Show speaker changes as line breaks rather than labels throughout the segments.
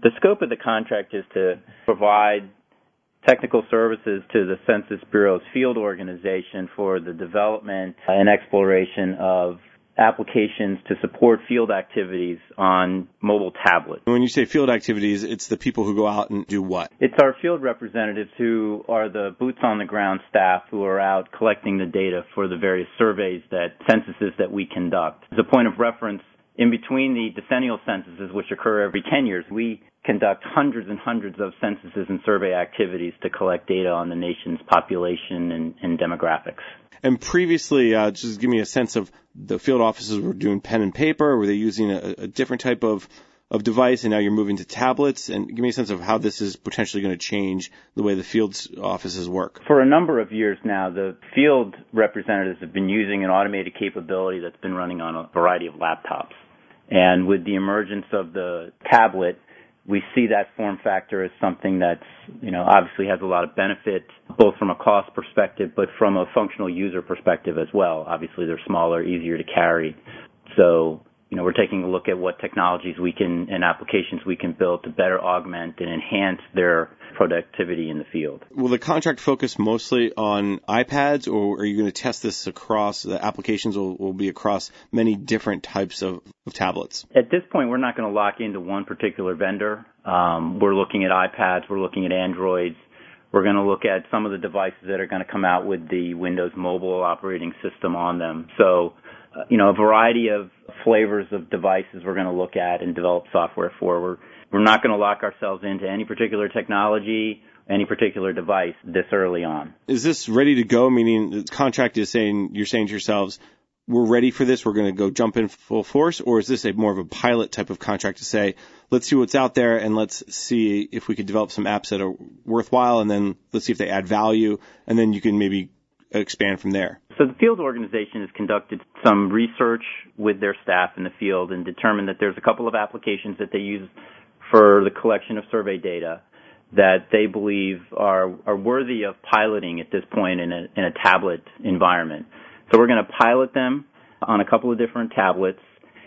The scope of the contract is to provide technical services to the Census Bureau's field organization for the development and exploration of applications to support field activities on mobile tablets.
When you say field activities, it's the people who go out and do what?
It's our field representatives who are the boots-on-the-ground staff who are out collecting the data for the various surveys censuses that we conduct. As a point of reference, in between the decennial censuses, which occur every 10 years, we conduct hundreds and hundreds of censuses and survey activities to collect data on the nation's population and demographics.
And previously, just give me a sense of the field officers were doing pen and paper, or were they using a different type of device, and now you're moving to tablets? And give me a sense of how this is potentially going to change the way the field offices work.
For a number of years now, the field representatives have been using an automated capability that's been running on a variety of laptops. And with the emergence of the tablet, we see that form factor as something that's, obviously has a lot of benefit, both from a cost perspective, but from a functional user perspective as well. Obviously, they're smaller, easier to carry. So, we're taking a look at what technologies and applications we can build to better augment and enhance their productivity in the field.
Will the contract focus mostly on iPads, or are you going to test this across, the applications will be across many different types of tablets?
At this point, we're not going to lock into one particular vendor. We're looking at iPads, we're looking at Androids. We're going to look at some of the devices that are going to come out with the Windows Mobile operating system on them. So, a variety of flavors of devices we're going to look at and develop software for. We're not going to lock ourselves into any particular technology, any particular device this early on.
Is this ready to go? Meaning the contract is saying, you're saying to yourselves, we're ready for this, we're going to go jump in full force? Or is this more of a pilot type of contract to say, let's see what's out there and let's see if we could develop some apps that are worthwhile, and then let's see if they add value, and then you can maybe expand from there?
So the field organization has conducted some research with their staff in the field and determined that there's a couple of applications that they use for the collection of survey data that they believe are worthy of piloting at this point in a tablet environment. So we're going to pilot them on a couple of different tablets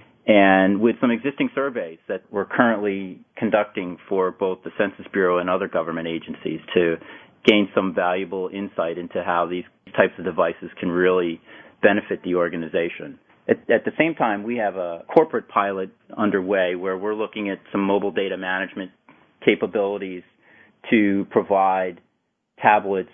and with some existing surveys that we're currently conducting for both the Census Bureau and other government agencies to gain some valuable insight into how these types of devices can really benefit the organization. At the same time, we have a corporate pilot underway where we're looking at some mobile data management capabilities to provide tablets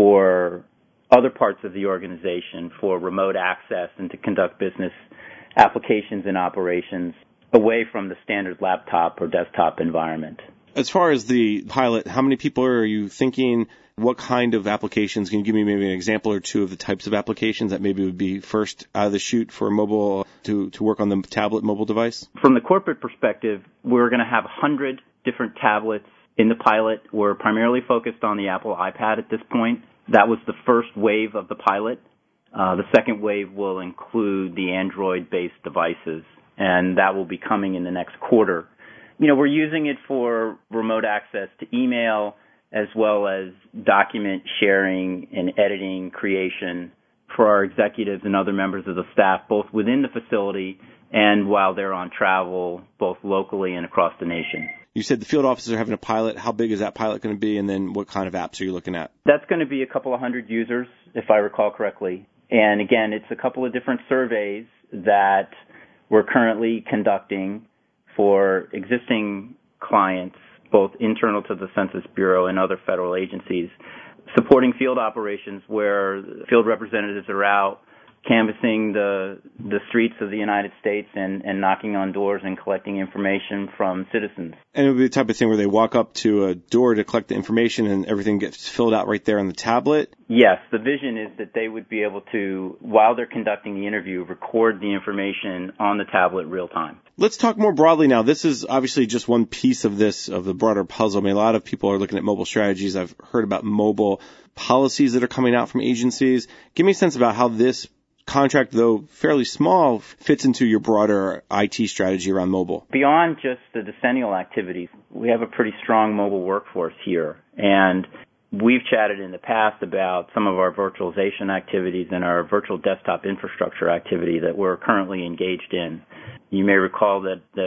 for other parts of the organization for remote access and to conduct business applications and operations away from the standard laptop or desktop environment.
As far as the pilot, how many people are you thinking? What kind of applications? Can you give me maybe an example or two of the types of applications that maybe would be first out of the chute for mobile to work on the tablet mobile device?
From the corporate perspective, we're going to have 100 different tablets in the pilot. We're primarily focused on the Apple iPad at this point. That was the first wave of the pilot. The second wave will include the Android-based devices, and that will be coming in the next quarter. We're using it for remote access to email as well as document sharing and editing creation for our executives and other members of the staff, both within the facility and while they're on travel, both locally and across the nation.
You said the field officers are having a pilot. How big is that pilot going to be, and then what kind of apps are you looking at?
That's going to be a couple of hundred users, if I recall correctly. And again, it's a couple of different surveys that we're currently conducting for existing clients, both internal to the Census Bureau and other federal agencies, supporting field operations where field representatives are out canvassing the streets of the United States and knocking on doors and collecting information from citizens.
And it would be the type of thing where they walk up to a door to collect the information and everything gets filled out right there on the tablet?
Yes. The vision is that they would be able to, while they're conducting the interview, record the information on the tablet real time.
Let's talk more broadly now. This is obviously just one piece of the broader puzzle. I mean, a lot of people are looking at mobile strategies. I've heard about mobile policies that are coming out from agencies. Give me a sense about how this contract, though fairly small, fits into your broader IT strategy around mobile.
Beyond just the decennial activities, we have a pretty strong mobile workforce here. And we've chatted in the past about some of our virtualization activities and our virtual desktop infrastructure activity that we're currently engaged in. You may recall that our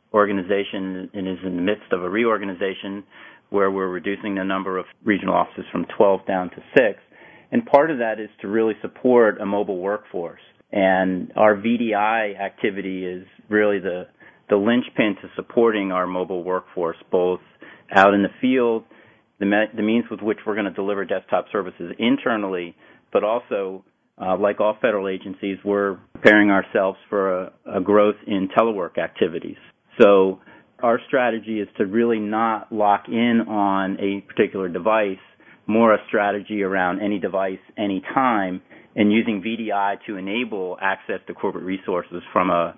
organization and is in the midst of a reorganization where we're reducing the number of regional offices from 12 down to 6. And part of that is to really support a mobile workforce. And our VDI activity is really the linchpin to supporting our mobile workforce, both out in the field, the means with which we're going to deliver desktop services internally, but also, like all federal agencies, we're preparing ourselves for a growth in telework activities. So our strategy is to really not lock in on a particular device, more a strategy around any device, any time, and using VDI to enable access to corporate resources from a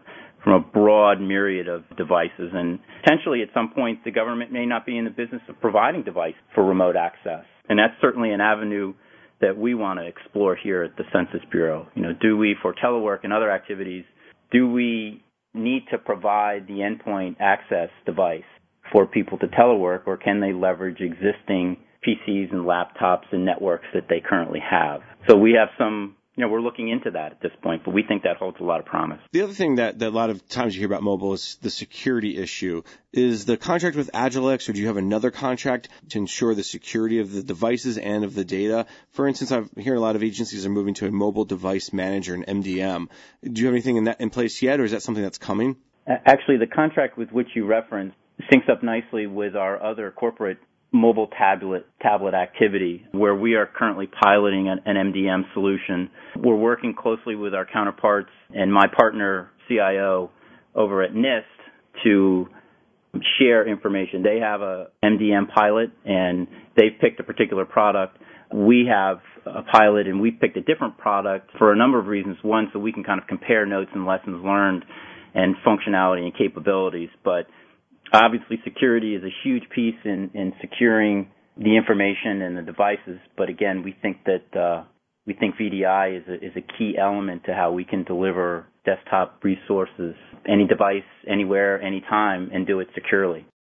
broad myriad of devices. And potentially at some point the government may not be in the business of providing device for remote access. And that's certainly an avenue that we want to explore here at the Census Bureau. Do we, for telework and other activities, do we need to provide the endpoint access device for people to telework, or can they leverage existing PCs and laptops and networks that they currently have? So we have we're looking into that at this point, but we think that holds a lot of promise.
The other thing that a lot of times you hear about mobile is the security issue. Is the contract with Agilex, or do you have another contract to ensure the security of the devices and of the data? For instance, I've heard a lot of agencies are moving to a mobile device manager, an MDM. Do you have anything in place yet, or is that something that's coming?
Actually, the contract with which you referenced syncs up nicely with our other corporate mobile tablet activity, where we are currently piloting an MDM solution. We're working closely with our counterparts and my partner CIO over at NIST to share information. They have a MDM pilot and they've picked a particular product. We have a pilot and we've picked a different product for a number of reasons. One, so we can kind of compare notes and lessons learned and functionality and capabilities. But obviously, security is a huge piece in securing the information and the devices. But again, we think VDI is a key element to how we can deliver desktop resources, any device, anywhere, anytime, and do it securely.